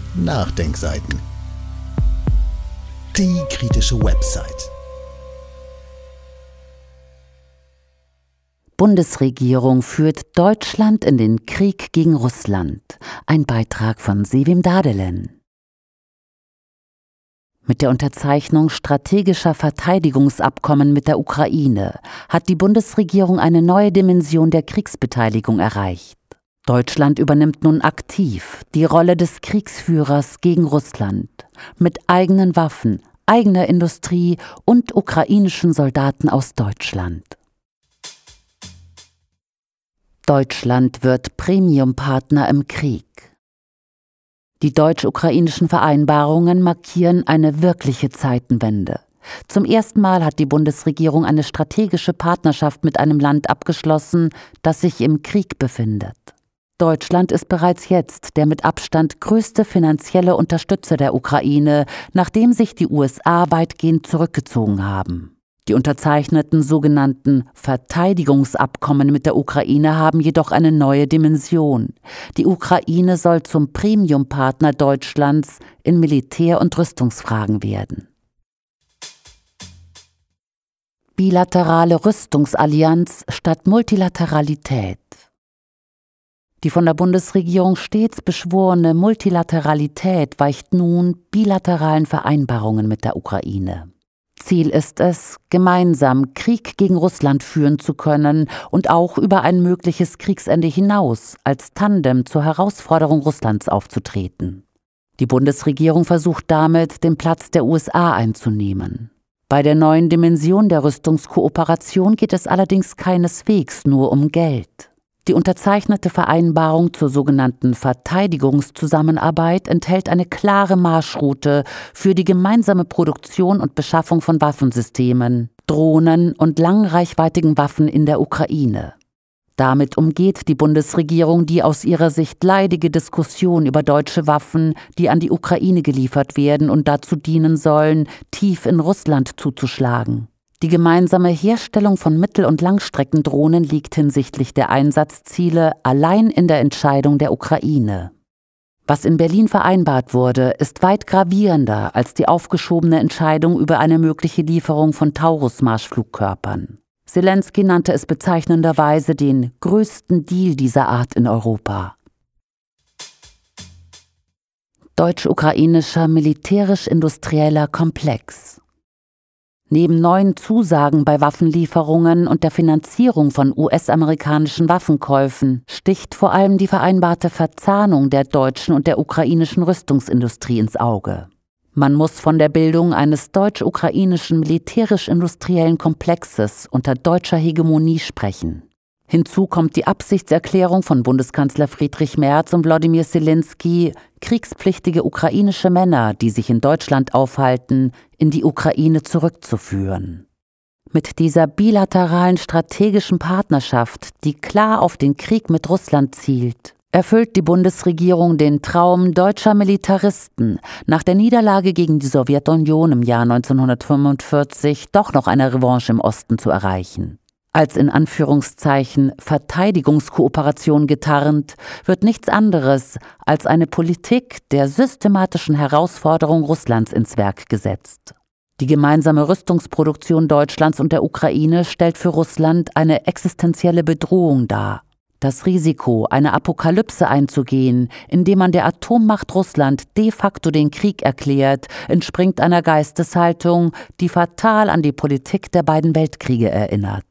Nachdenkseiten. Die kritische Website. Bundesregierung führt Deutschland in den Krieg gegen Russland. Ein Beitrag von Sevim Dardelen. Mit der Unterzeichnung strategischer Verteidigungsabkommen mit der Ukraine hat die Bundesregierung eine neue Dimension der Kriegsbeteiligung erreicht. Deutschland übernimmt nun aktiv die Rolle des Kriegsführers gegen Russland mit eigenen Waffen, eigener Industrie und ukrainischen Soldaten aus Deutschland. Deutschland wird Premiumpartner im Krieg. Die deutsch-ukrainischen Vereinbarungen markieren eine wirkliche Zeitenwende. Zum ersten Mal hat die Bundesregierung eine strategische Partnerschaft mit einem Land abgeschlossen, das sich im Krieg befindet. Deutschland ist bereits jetzt der mit Abstand größte finanzielle Unterstützer der Ukraine, nachdem sich die USA weitgehend zurückgezogen haben. Die unterzeichneten sogenannten Verteidigungsabkommen mit der Ukraine haben jedoch eine neue Dimension. Die Ukraine soll zum Premiumpartner Deutschlands in Militär- und Rüstungsfragen werden. Bilaterale Rüstungsallianz statt Multilateralität. Die von der Bundesregierung stets beschworene Multilateralität weicht nun bilateralen Vereinbarungen mit der Ukraine. Ziel ist es, gemeinsam Krieg gegen Russland führen zu können und auch über ein mögliches Kriegsende hinaus als Tandem zur Herausforderung Russlands aufzutreten. Die Bundesregierung versucht damit, den Platz der USA einzunehmen. Bei der neuen Dimension der Rüstungskooperation geht es allerdings keineswegs nur um Geld. Die unterzeichnete Vereinbarung zur sogenannten Verteidigungszusammenarbeit enthält eine klare Marschroute für die gemeinsame Produktion und Beschaffung von Waffensystemen, Drohnen und langreichweitigen Waffen in der Ukraine. Damit umgeht die Bundesregierung die aus ihrer Sicht leidige Diskussion über deutsche Waffen, die an die Ukraine geliefert werden und dazu dienen sollen, tief in Russland zuzuschlagen. Die gemeinsame Herstellung von Mittel- und Langstreckendrohnen liegt hinsichtlich der Einsatzziele allein in der Entscheidung der Ukraine. Was in Berlin vereinbart wurde, ist weit gravierender als die aufgeschobene Entscheidung über eine mögliche Lieferung von Taurus-Marschflugkörpern. Zelensky nannte es bezeichnenderweise den größten Deal dieser Art in Europa. Deutsch-ukrainischer militärisch-industrieller Komplex. Neben neuen Zusagen bei Waffenlieferungen und der Finanzierung von US-amerikanischen Waffenkäufen sticht vor allem die vereinbarte Verzahnung der deutschen und der ukrainischen Rüstungsindustrie ins Auge. Man muss von der Bildung eines deutsch-ukrainischen militärisch-industriellen Komplexes unter deutscher Hegemonie sprechen. Hinzu kommt die Absichtserklärung von Bundeskanzler Friedrich Merz und Wladimir Zelensky, kriegspflichtige ukrainische Männer, die sich in Deutschland aufhalten, in die Ukraine zurückzuführen. Mit dieser bilateralen strategischen Partnerschaft, die klar auf den Krieg mit Russland zielt, erfüllt die Bundesregierung den Traum deutscher Militaristen, nach der Niederlage gegen die Sowjetunion im Jahr 1945 doch noch eine Revanche im Osten zu erreichen. Als in Anführungszeichen Verteidigungskooperation getarnt, wird nichts anderes als eine Politik der systematischen Herausforderung Russlands ins Werk gesetzt. Die gemeinsame Rüstungsproduktion Deutschlands und der Ukraine stellt für Russland eine existenzielle Bedrohung dar. Das Risiko, eine Apokalypse einzugehen, indem man der Atommacht Russland de facto den Krieg erklärt, entspringt einer Geisteshaltung, die fatal an die Politik der beiden Weltkriege erinnert.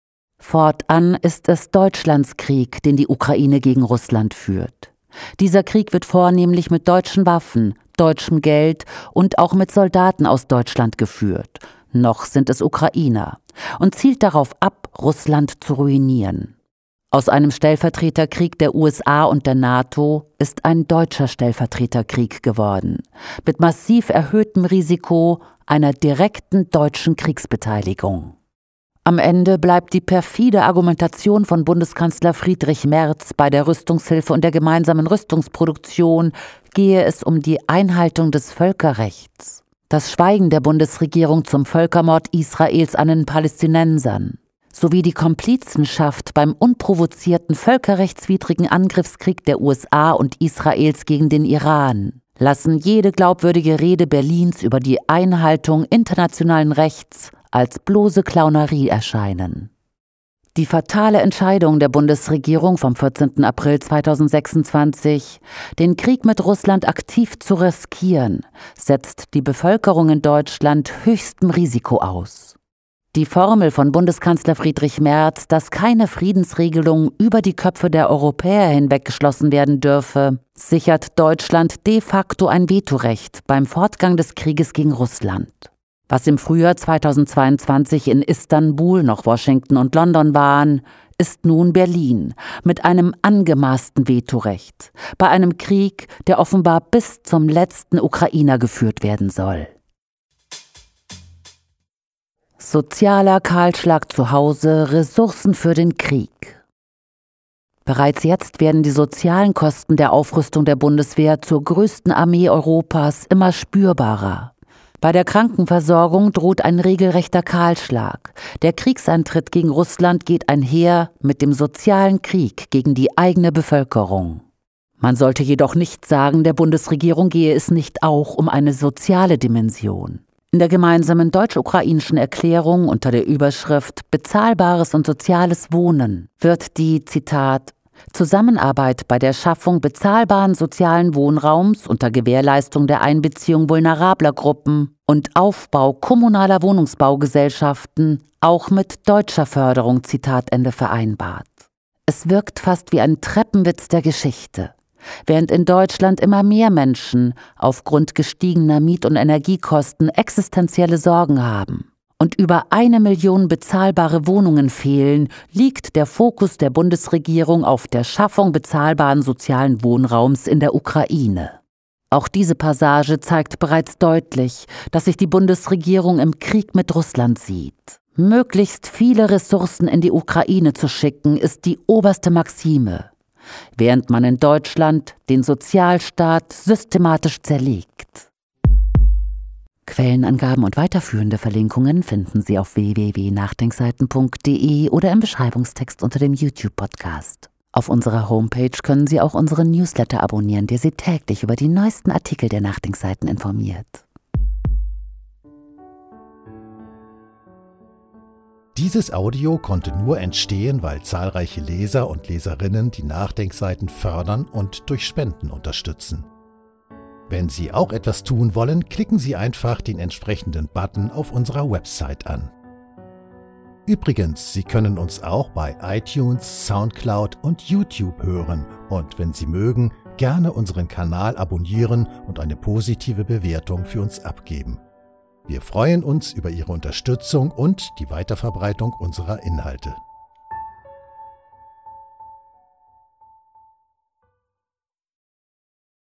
Fortan ist es Deutschlands Krieg, den die Ukraine gegen Russland führt. Dieser Krieg wird vornehmlich mit deutschen Waffen, deutschem Geld und auch mit Soldaten aus Deutschland geführt. Noch sind es Ukrainer und zielt darauf ab, Russland zu ruinieren. Aus einem Stellvertreterkrieg der USA und der NATO ist ein deutscher Stellvertreterkrieg geworden, mit massiv erhöhtem Risiko einer direkten deutschen Kriegsbeteiligung. Am Ende bleibt die perfide Argumentation von Bundeskanzler Friedrich Merz bei der Rüstungshilfe und der gemeinsamen Rüstungsproduktion, gehe es um die Einhaltung des Völkerrechts. Das Schweigen der Bundesregierung zum Völkermord Israels an den Palästinensern sowie die Komplizenschaft beim unprovozierten völkerrechtswidrigen Angriffskrieg der USA und Israels gegen den Iran lassen jede glaubwürdige Rede Berlins über die Einhaltung internationalen Rechts als bloße Clownerie erscheinen. Die fatale Entscheidung der Bundesregierung vom 14. April 2026, den Krieg mit Russland aktiv zu riskieren, setzt die Bevölkerung in Deutschland höchstem Risiko aus. Die Formel von Bundeskanzler Friedrich Merz, dass keine Friedensregelung über die Köpfe der Europäer hinweg geschlossen werden dürfe, sichert Deutschland de facto ein Vetorecht beim Fortgang des Krieges gegen Russland. Was im Frühjahr 2022 in Istanbul noch Washington und London waren, ist nun Berlin mit einem angemaßten Vetorecht bei einem Krieg, der offenbar bis zum letzten Ukrainer geführt werden soll. Sozialer Kahlschlag zu Hause, Ressourcen für den Krieg. Bereits jetzt werden die sozialen Kosten der Aufrüstung der Bundeswehr zur größten Armee Europas immer spürbarer. Bei der Krankenversorgung droht ein regelrechter Kahlschlag. Der Kriegseintritt gegen Russland geht einher mit dem sozialen Krieg gegen die eigene Bevölkerung. Man sollte jedoch nicht sagen, der Bundesregierung gehe es nicht auch um eine soziale Dimension. In der gemeinsamen deutsch-ukrainischen Erklärung unter der Überschrift »Bezahlbares und soziales Wohnen« wird die, Zitat, Zusammenarbeit bei der Schaffung bezahlbaren sozialen Wohnraums unter Gewährleistung der Einbeziehung vulnerabler Gruppen und Aufbau kommunaler Wohnungsbaugesellschaften auch mit deutscher Förderung, Zitat Ende, vereinbart. Es wirkt fast wie ein Treppenwitz der Geschichte. Während in Deutschland immer mehr Menschen aufgrund gestiegener Miet- und Energiekosten existenzielle Sorgen haben und über 1 Million bezahlbare Wohnungen fehlen, liegt der Fokus der Bundesregierung auf der Schaffung bezahlbaren sozialen Wohnraums in der Ukraine. Auch diese Passage zeigt bereits deutlich, dass sich die Bundesregierung im Krieg mit Russland sieht. Möglichst viele Ressourcen in die Ukraine zu schicken, ist die oberste Maxime, während man in Deutschland den Sozialstaat systematisch zerlegt. Quellenangaben und weiterführende Verlinkungen finden Sie auf www.nachdenkseiten.de oder im Beschreibungstext unter dem YouTube-Podcast. Auf unserer Homepage können Sie auch unseren Newsletter abonnieren, der Sie täglich über die neuesten Artikel der Nachdenkseiten informiert. Dieses Audio konnte nur entstehen, weil zahlreiche Leser und Leserinnen die Nachdenkseiten fördern und durch Spenden unterstützen. Wenn Sie auch etwas tun wollen, klicken Sie einfach den entsprechenden Button auf unserer Website an. Übrigens, Sie können uns auch bei iTunes, Soundcloud und YouTube hören und wenn Sie mögen, gerne unseren Kanal abonnieren und eine positive Bewertung für uns abgeben. Wir freuen uns über Ihre Unterstützung und die Weiterverbreitung unserer Inhalte.